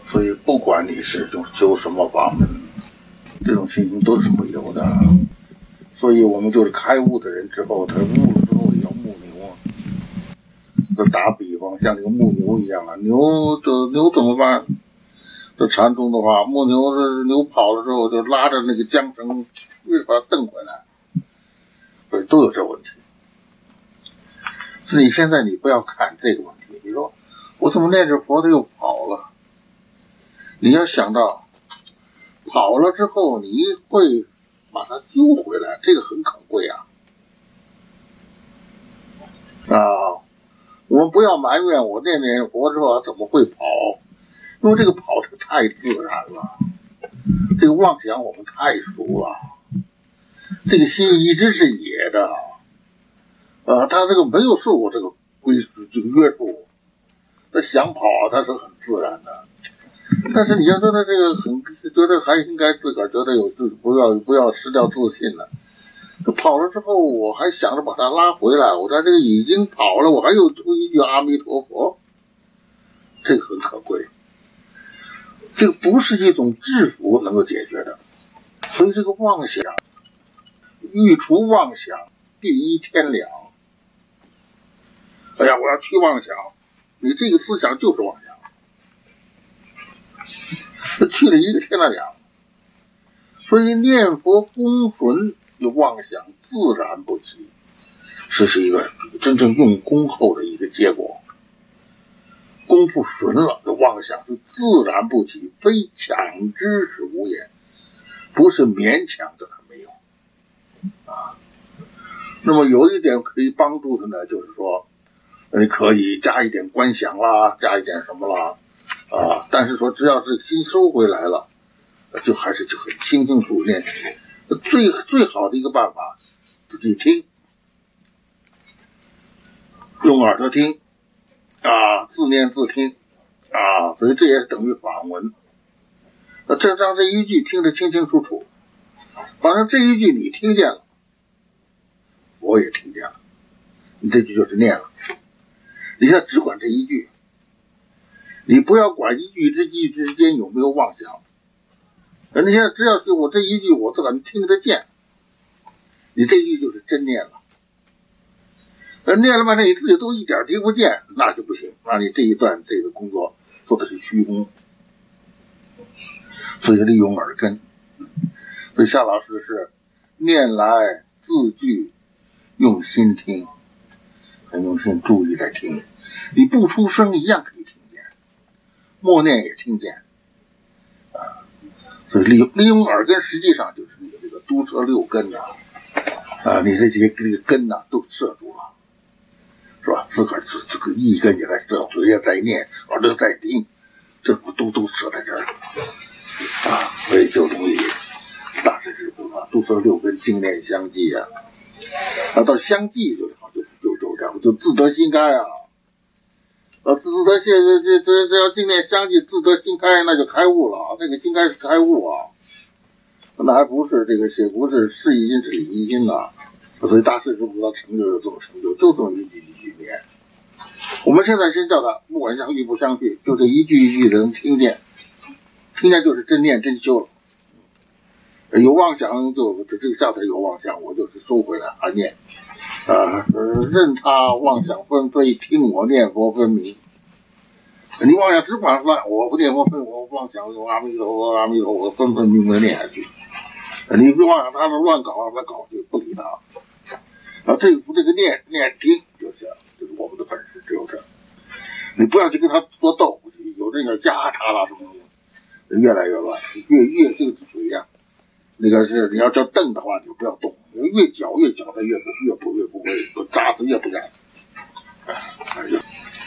所以不管你是修什么法门，这种情形都是会有的。所以我们就是开悟的人之后，他悟了之后也要牧牛啊。就打比方，像这个牧牛一样啊，牛怎么办？这禅宗的话，牧牛是牛跑了之后，就拉着那个缰绳，把它蹬回来，所以都有这问题。所以现在你不要看这个问题，你说我怎么念着佛他又跑了？你要想到跑了之后，你会把它揪回来，这个很可贵啊！我们不要埋怨我念佛之后怎么会跑，因为这个跑的太自然了，这个妄想我们太熟了，这个心一直是野的，他这个没有受过这个约束，他想跑他是很自然的。但是你要说他这个觉得还应该自个儿觉得有不要失掉自信了。跑了之后，我还想着把他拉回来，我在这个已经跑了，我还有出一句阿弥陀佛，这个很可贵。这个不是一种制服能够解决的，所以这个妄想，欲除妄想，第一天良。哎呀，我要去妄想，你这个思想就是妄想，去了一个天的良。所以念佛功纯，妄想自然不起，这是一个真正用功后的一个结果。功夫纯了，这妄想是自然不起，非强之使无也，不是勉强的他没有啊。那么有一点可以帮助的呢，就是说你可以加一点观想啦，加一点什么啦但是说只要是心收回来了，就还是就很清清楚楚念。最好的一个办法，自己听，用耳朵听自念自听所以这也等于法文。这让这一句听得清清楚楚，反正这一句你听见了，我也听见了，你这句就是念了。你现在只管这一句，你不要管一句之间有没有妄想。你现在只要是我这一句我自个儿听得见，你这一句就是真念了。念了半天你自己都一点听不见，那就不行，那你这一段这个工作做的是虚功。所以利用耳根。所以夏老师是念来字句用心听，很用心注意在听，你不出声一样可以听见，默念也听见所以利用耳根实际上就是你的这个督摄六根你这些这个根都摄住了，是吧？自个儿这个一根也在摄，嘴也在念，耳朵在听，这都摄在这儿所以就容易大师之部督摄六根精念相继到相继就好，就自得心开自得心这要精念相继，自得心开，那就开悟了那个心开是开悟那还不是这个写不是事一心是理一心所以大师之部他成就有这种成就，就这么一句一句念。我们现在先叫他不管相续不相续，就这一句一句能听见就是真念真修了。有妄想就这个叫他有妄想，我就是收回来念任他妄想纷飞，听我念佛分明。你妄想只管乱，我不念佛分，我妄想用阿弥陀佛阿弥陀佛分分明明念下去。你不妄想他们乱搞他搞去，不理他这个念听就是我们的本事，只有这。你不要去跟他多斗，有这个加叉啦什么的，越来越乱，越这个嘴那个是你要叫瞪的话，你就不要动，越搅他越不会扎，他越不干。